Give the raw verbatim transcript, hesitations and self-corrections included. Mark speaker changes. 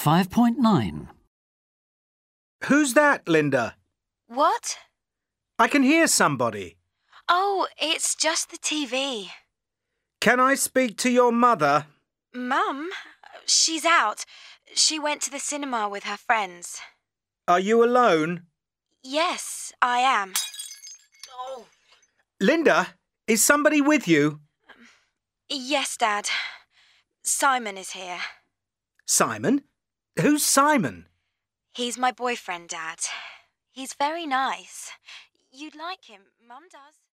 Speaker 1: five point nine.
Speaker 2: Who's that, Linda?
Speaker 3: What?
Speaker 2: I can hear somebody.
Speaker 3: Oh, it's just the T V.
Speaker 2: Can I speak to your mother?
Speaker 3: Mum? She's out. She went to the cinema with her friends.
Speaker 2: Are you alone?
Speaker 3: Yes, I am. Oh.
Speaker 2: Linda, is somebody with you?
Speaker 3: Yes, Dad. Simon is here.
Speaker 2: Simon? Who's Simon?
Speaker 3: He's my boyfriend, Dad. He's very nice. You'd like him. Mum does.